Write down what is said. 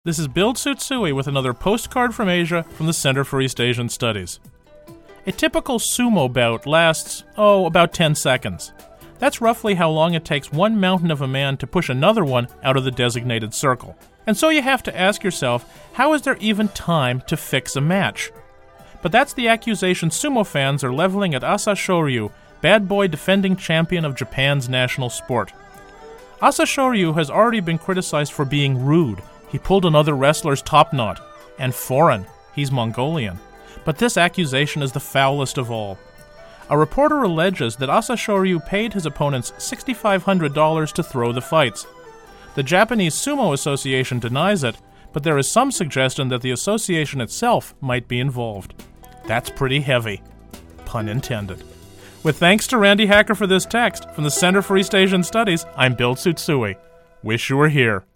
This is Bill Tsutsui with another postcard from Asia from the Center for East Asian Studies. A typical sumo bout lasts, about 10 seconds. That's roughly how long it takes one mountain of a man to push another one out of the designated circle. And so you have to ask yourself, how is there even time to fix a match? But that's the accusation sumo fans are leveling at Asa Shoryu, bad boy defending champion of Japan's national sport. Asa Shoryu has already been criticized for being rude. He pulled another wrestler's top knot. And foreign. He's Mongolian. But this accusation is the foulest of all. A reporter alleges that Asa Shoryu paid his opponents $6,500 to throw the fights. The Japanese Sumo Association denies it, but there is some suggestion that the association itself might be involved. That's pretty heavy. Pun intended. With thanks to Randy Hacker for this text, from the Center for East Asian Studies, I'm Bill Tsutsui. Wish you were here.